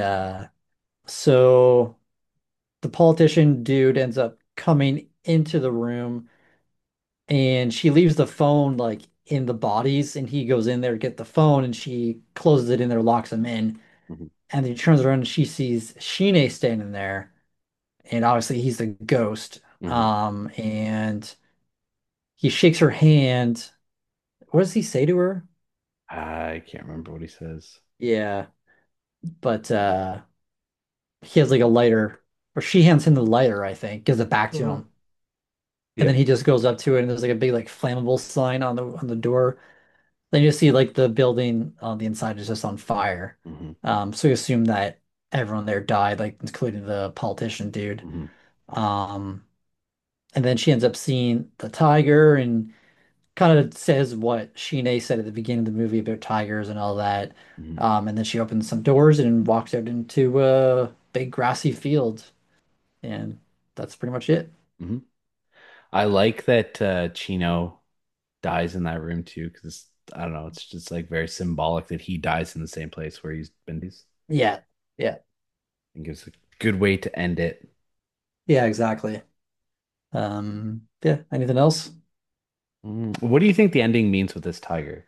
Speaker 2: so the politician dude ends up coming into the room, and she leaves the phone like in the bodies, and he goes in there to get the phone, and she closes it in there, locks him in,
Speaker 1: Mhm.
Speaker 2: and then he turns around and she sees Shine standing there, and obviously he's the ghost.
Speaker 1: Mhm.
Speaker 2: And he shakes her hand. What does he say to her?
Speaker 1: I can't remember what he says.
Speaker 2: Yeah, but he has like a lighter, or she hands him the lighter, I think, gives it back to
Speaker 1: Uh-huh.
Speaker 2: him. And then
Speaker 1: Yep.
Speaker 2: he just goes up to it, and there's like a big like flammable sign on the door. Then you see like the building on the inside is just on fire.
Speaker 1: Mhm.
Speaker 2: So you assume that everyone there died, like including the politician dude.
Speaker 1: Mhm.
Speaker 2: Um, and then she ends up seeing the tiger and kind of says what Shine said at the beginning of the movie about tigers and all that.
Speaker 1: Mhm.
Speaker 2: And then she opens some doors and walks out into a big grassy field, and that's pretty much it.
Speaker 1: Mhm. I like that Chino dies in that room too, because I don't know, it's just like very symbolic that he dies in the same place where he's been.
Speaker 2: Yeah, yeah,
Speaker 1: And gives a good way to end it.
Speaker 2: yeah, exactly. Yeah, anything else?
Speaker 1: What do you think the ending means with this tiger?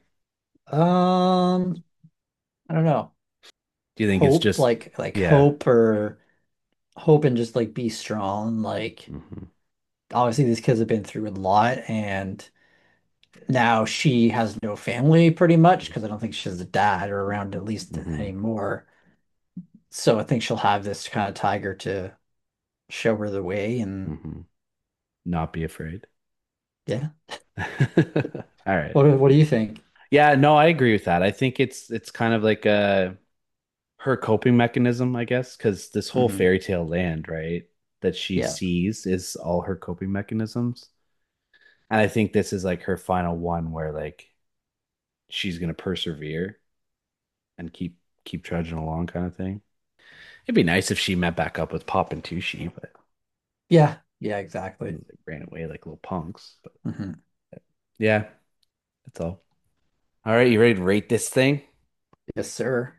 Speaker 2: I don't know.
Speaker 1: Do you think it's
Speaker 2: Hope,
Speaker 1: just,
Speaker 2: like
Speaker 1: yeah.
Speaker 2: hope, or hope and just like be strong. Like
Speaker 1: Hmm.
Speaker 2: obviously these kids have been through a lot, and now she has no family pretty much because I don't think she has a dad or around at least
Speaker 1: Hmm.
Speaker 2: anymore. So I think she'll have this kind of tiger to show her the way. And
Speaker 1: Hmm. Not be afraid.
Speaker 2: yeah.
Speaker 1: All right.
Speaker 2: What do you think?
Speaker 1: Yeah, no, I agree with that. I think it's kind of like her coping mechanism, I guess, because this whole
Speaker 2: Hmm.
Speaker 1: fairy tale land, right, that she
Speaker 2: Yeah.
Speaker 1: sees is all her coping mechanisms. And I think this is like her final one where like she's gonna persevere and keep trudging along kind of thing. It'd be nice if she met back up with Pop and Tushi, but
Speaker 2: Yeah. Yeah, exactly.
Speaker 1: they ran away like little punks. But
Speaker 2: Hmm.
Speaker 1: yeah, that's all. All right, you ready to rate this thing?
Speaker 2: Yes, sir.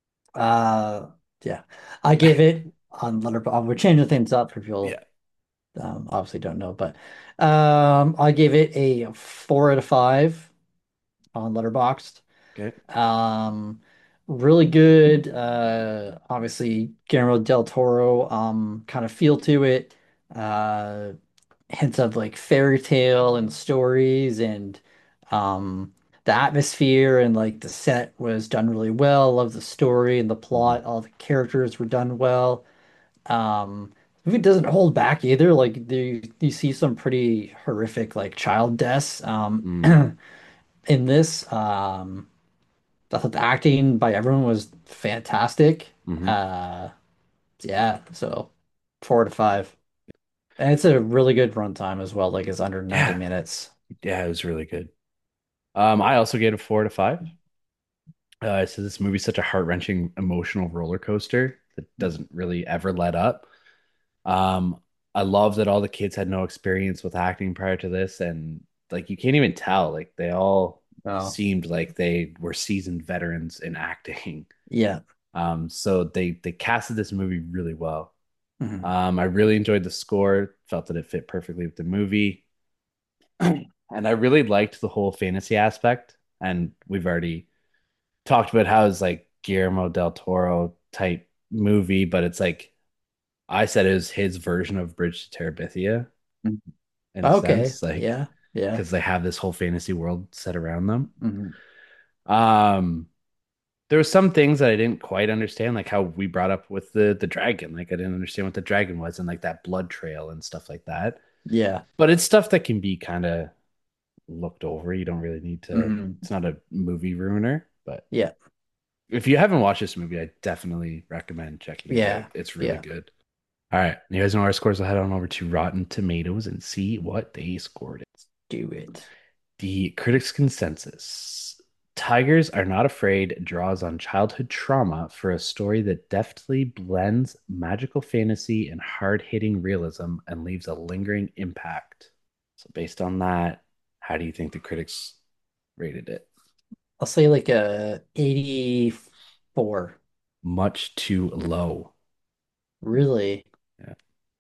Speaker 2: Uh, yeah. I gave it on Letterboxd. We're changing things up for
Speaker 1: Yeah.
Speaker 2: people obviously don't know, but I gave it a 4 out of 5 on Letterboxd.
Speaker 1: Okay.
Speaker 2: Um, really good. Obviously Guillermo del Toro kind of feel to it. Uh, Hints of like fairy tale and stories and um the atmosphere and like the set was done really well. Love the story and the
Speaker 1: Mhm.
Speaker 2: plot. All the characters were done well. Um, movie doesn't hold back either. Like you see some pretty horrific like child deaths
Speaker 1: Mm.
Speaker 2: in this. I thought the acting by everyone was fantastic.
Speaker 1: Hmm.
Speaker 2: Uh yeah, so 4 out of 5. And it's a really good runtime as well, like it's under 90
Speaker 1: Yeah.
Speaker 2: minutes.
Speaker 1: Yeah, it was really good. I also gave it a 4 out of 5. So this movie's such a heart-wrenching emotional roller coaster that doesn't really ever let up. Um, I love that all the kids had no experience with acting prior to this, and like you can't even tell. Like they all
Speaker 2: Oh,
Speaker 1: seemed like they were seasoned veterans in acting.
Speaker 2: yeah.
Speaker 1: So they casted this movie really well.
Speaker 2: Hmm.
Speaker 1: I really enjoyed the score, felt that it fit perfectly with the movie. And I really liked the whole fantasy aspect. And we've already talked about how it's like Guillermo del Toro type movie, but it's like I said it was his version of Bridge to Terabithia in a
Speaker 2: Okay.
Speaker 1: sense, like
Speaker 2: Yeah. Yeah.
Speaker 1: because they have this whole fantasy world set around them.
Speaker 2: Hmm.
Speaker 1: Um, there were some things that I didn't quite understand, like how we brought up with the dragon. Like I didn't understand what the dragon was and like that blood trail and stuff like that.
Speaker 2: Yeah.
Speaker 1: But it's stuff that can be kind of looked over. You don't really need to.
Speaker 2: Hmm.
Speaker 1: It's not a movie ruiner, but
Speaker 2: Yeah.
Speaker 1: if you haven't watched this movie, I definitely recommend checking it out.
Speaker 2: Yeah.
Speaker 1: It's really
Speaker 2: Yeah.
Speaker 1: good. All right, you guys know our scores. I'll head on over to Rotten Tomatoes and see what they scored it.
Speaker 2: Do it.
Speaker 1: The critics' consensus: Tigers Are Not Afraid draws on childhood trauma for a story that deftly blends magical fantasy and hard-hitting realism and leaves a lingering impact. So, based on that, how do you think the critics rated it?
Speaker 2: I'll say like a 84.
Speaker 1: Much too low.
Speaker 2: Really?
Speaker 1: Yeah.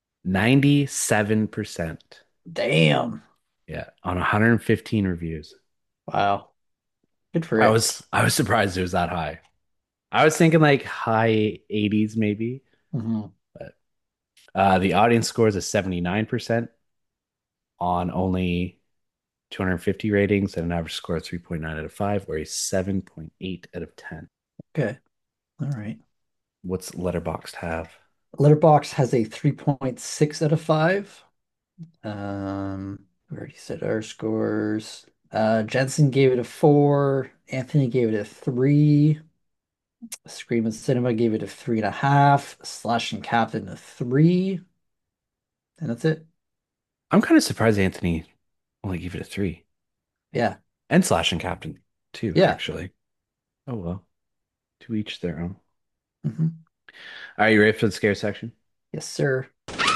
Speaker 1: 97%.
Speaker 2: Damn.
Speaker 1: Yeah, on 115 reviews.
Speaker 2: Wow. Good for
Speaker 1: I
Speaker 2: it.
Speaker 1: was I was surprised it was that high. I was thinking like high 80s maybe,
Speaker 2: Hmm.
Speaker 1: but the audience scores a 79% on only 250 ratings and an average score of 3.9 out of 5 or a 7.8 out of 10.
Speaker 2: Okay. All right.
Speaker 1: What's Letterboxd have?
Speaker 2: Letterbox has a 3.6 out of 5. We already said our scores. Jensen gave it a 4. Anthony gave it a 3. Scream and Cinema gave it a 3.5. Slash and Captain a 3. And that's it.
Speaker 1: I'm kind of surprised Anthony only gave it a 3.
Speaker 2: Yeah.
Speaker 1: And Slash and Captain too,
Speaker 2: Yeah.
Speaker 1: actually. Oh well, to each their own.
Speaker 2: Hmm.
Speaker 1: Are you ready for the scare section?
Speaker 2: Yes, sir.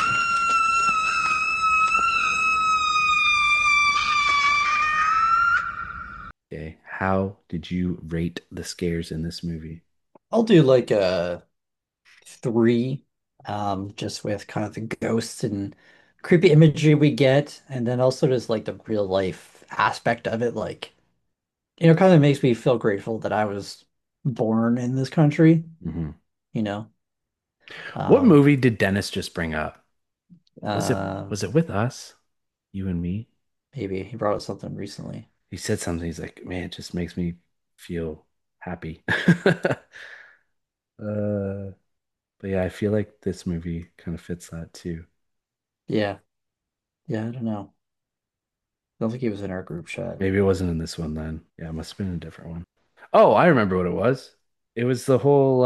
Speaker 1: Okay. How did you rate the scares in this movie?
Speaker 2: I'll do like a 3, just with kind of the ghosts and creepy imagery we get, and then also just like the real life aspect of it, like kind of makes me feel grateful that I was born in this country,
Speaker 1: Hmm.
Speaker 2: you know.
Speaker 1: What
Speaker 2: Um,
Speaker 1: movie did Dennis just bring up? Was it
Speaker 2: uh,
Speaker 1: was it with us? You and me?
Speaker 2: Maybe he brought up something recently.
Speaker 1: He said something. He's like, man, it just makes me feel happy. uh But yeah, I feel like this movie kind of fits that too.
Speaker 2: Yeah. Yeah, I don't know. I don't think he was in our group chat.
Speaker 1: Maybe it wasn't in this one then. Yeah, it must have been a different one. Oh, I remember what it was. It was the whole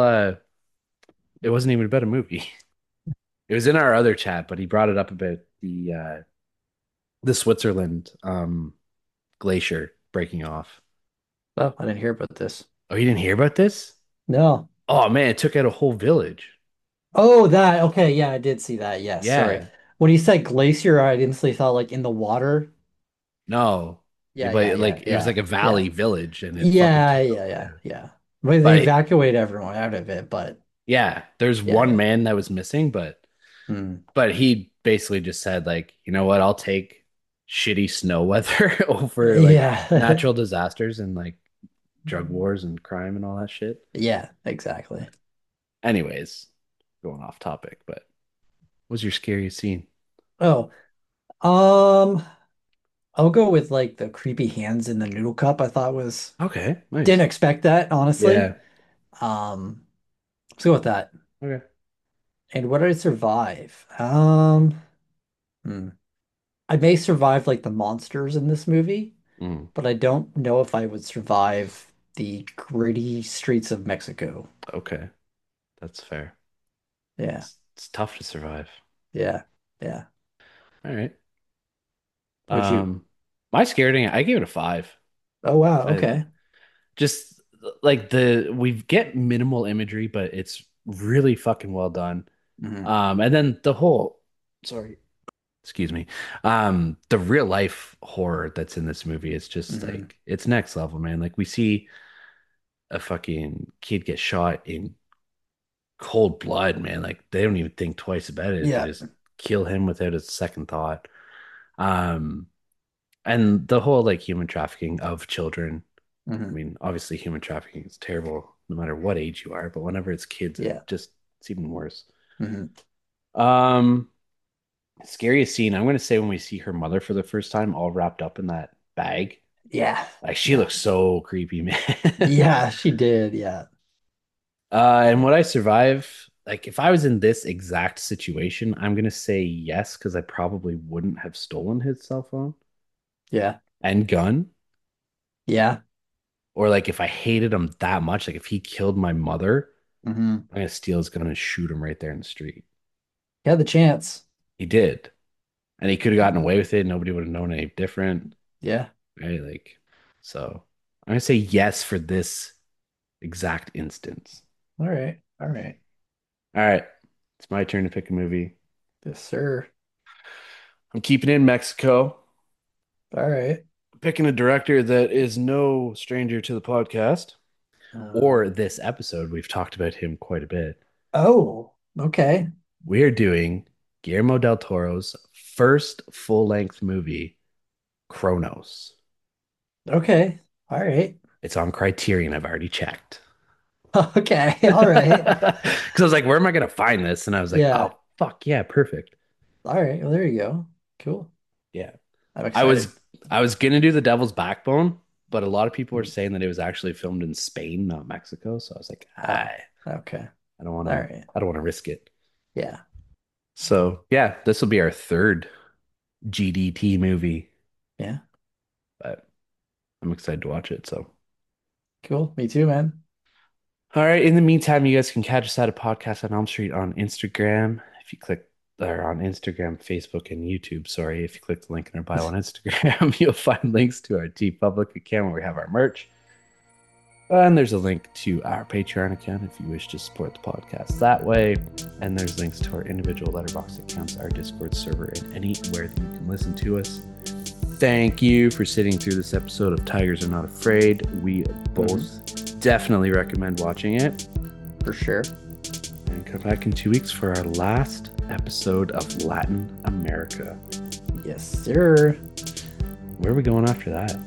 Speaker 1: it wasn't even about a movie. It was in our other chat, but he brought it up about the Switzerland glacier breaking off.
Speaker 2: Oh, I didn't hear about this.
Speaker 1: Oh, you didn't hear about this?
Speaker 2: No.
Speaker 1: Oh man, it took out a whole village.
Speaker 2: Oh, that. Okay, yeah, I did see that. Yes, sorry.
Speaker 1: Yeah.
Speaker 2: When you said glacier, I instantly thought like in the water.
Speaker 1: No.
Speaker 2: Yeah, yeah,
Speaker 1: But
Speaker 2: yeah,
Speaker 1: like it was
Speaker 2: yeah,
Speaker 1: like a
Speaker 2: yeah.
Speaker 1: valley village and it fucking
Speaker 2: Yeah,
Speaker 1: took
Speaker 2: yeah,
Speaker 1: over.
Speaker 2: yeah,
Speaker 1: Yeah.
Speaker 2: yeah. But they
Speaker 1: But
Speaker 2: evacuate everyone out of it, but
Speaker 1: yeah, there's
Speaker 2: yeah,
Speaker 1: one
Speaker 2: yeah.
Speaker 1: man that was missing,
Speaker 2: Hmm.
Speaker 1: but he basically just said like, you know what, I'll take shitty snow weather over like
Speaker 2: Yeah.
Speaker 1: natural disasters and like drug wars and crime and all that shit.
Speaker 2: Yeah, exactly.
Speaker 1: Anyways, going off topic, but what was your scariest scene?
Speaker 2: Oh, um, I'll go with like the creepy hands in the noodle cup. I thought was
Speaker 1: Okay,
Speaker 2: didn't
Speaker 1: nice.
Speaker 2: expect that, honestly.
Speaker 1: Yeah.
Speaker 2: Um, let's go with that.
Speaker 1: Okay.
Speaker 2: And what did I survive? Hmm. I may survive like the monsters in this movie,
Speaker 1: Mm,
Speaker 2: but I don't know if I would survive the gritty streets of Mexico.
Speaker 1: okay, that's fair.
Speaker 2: Yeah,
Speaker 1: It's tough to survive.
Speaker 2: yeah, yeah.
Speaker 1: All right.
Speaker 2: Would you?
Speaker 1: Um, my scaring, I gave it a five.
Speaker 2: Oh wow,
Speaker 1: I
Speaker 2: okay.
Speaker 1: just like we get minimal imagery, but it's really fucking well done.
Speaker 2: Hmm.
Speaker 1: And then the whole, sorry, excuse me, the real life horror that's in this movie is just
Speaker 2: Hmm.
Speaker 1: like it's next level, man. Like we see a fucking kid get shot in cold blood, man. Like they don't even think twice about it. They
Speaker 2: Yeah.
Speaker 1: just kill him without a second thought. Um, and the whole like human trafficking of children. I
Speaker 2: Hmm.
Speaker 1: mean, obviously human trafficking is terrible no matter what age you are, but whenever it's kids,
Speaker 2: Yeah.
Speaker 1: it's even worse.
Speaker 2: Hmm.
Speaker 1: Um, Scariest scene, I'm gonna say when we see her mother for the first time, all wrapped up in that bag.
Speaker 2: Yeah.
Speaker 1: Like she
Speaker 2: Yeah.
Speaker 1: looks so creepy, man.
Speaker 2: Yeah, she did. Yeah.
Speaker 1: And would I survive? Like if I was in this exact situation, I'm gonna say yes, because I probably wouldn't have stolen his cell phone
Speaker 2: Yeah.
Speaker 1: and gun.
Speaker 2: Yeah.
Speaker 1: Or like if I hated him that much, like if he killed my mother,
Speaker 2: Hmm.
Speaker 1: I'm gonna steal his gun and shoot him right there in the street.
Speaker 2: You had the chance.
Speaker 1: He did. And he could have gotten
Speaker 2: Hmm.
Speaker 1: away with it. Nobody would have known any different.
Speaker 2: Yeah.
Speaker 1: Right? Like, so I'm gonna say yes for this exact instance.
Speaker 2: All right. All right.
Speaker 1: All right. It's my turn to pick a movie.
Speaker 2: Yes, sir.
Speaker 1: I'm keeping it in Mexico.
Speaker 2: All right.
Speaker 1: Picking a director that is no stranger to the podcast or
Speaker 2: Um,
Speaker 1: this episode. We've talked about him quite a bit.
Speaker 2: oh, okay.
Speaker 1: We are doing Guillermo del Toro's first full-length movie, Kronos.
Speaker 2: Okay. All right.
Speaker 1: It's on Criterion. I've already checked.
Speaker 2: Okay. All right.
Speaker 1: Because I was like, where am I going to find this? And I was like,
Speaker 2: Yeah.
Speaker 1: oh, fuck, yeah, perfect.
Speaker 2: All right. Well, there you go. Cool.
Speaker 1: Yeah.
Speaker 2: I'm
Speaker 1: I
Speaker 2: excited.
Speaker 1: was I was gonna do The Devil's Backbone, but a lot of people were
Speaker 2: Mhm.
Speaker 1: saying that it was actually filmed in Spain, not Mexico. So I was like,
Speaker 2: Oh, okay. All right.
Speaker 1: I don't want to risk it.
Speaker 2: Yeah.
Speaker 1: So yeah, this will be our third GDT movie,
Speaker 2: Yeah.
Speaker 1: but I'm excited to watch it. So
Speaker 2: Cool. Me too, man.
Speaker 1: all right. In the meantime, you guys can catch us at a podcast on Elm Street on Instagram. If you click or on Instagram, Facebook, and YouTube. Sorry, if you click the link in our bio on Instagram, you'll find links to our T Public account where we have our merch. And there's a link to our Patreon account if you wish to support the podcast that way. And there's links to our individual letterbox accounts, our Discord server, and anywhere that you can listen to us. Thank you for sitting through this episode of Tigers Are Not Afraid. We
Speaker 2: Hmm.
Speaker 1: both definitely recommend watching it.
Speaker 2: For sure.
Speaker 1: And come back in 2 weeks for our last episode of Latin America.
Speaker 2: Yes, sir.
Speaker 1: Where are we going after that?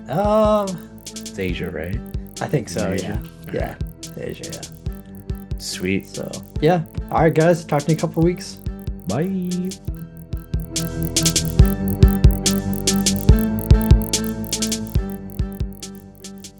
Speaker 1: It's Asia, right?
Speaker 2: I think so.
Speaker 1: Asia.
Speaker 2: Yeah.
Speaker 1: All
Speaker 2: Yeah.
Speaker 1: right.
Speaker 2: Asia. Yeah.
Speaker 1: Sweet.
Speaker 2: So, yeah. All right, guys. Talk to you in a couple weeks.
Speaker 1: Bye.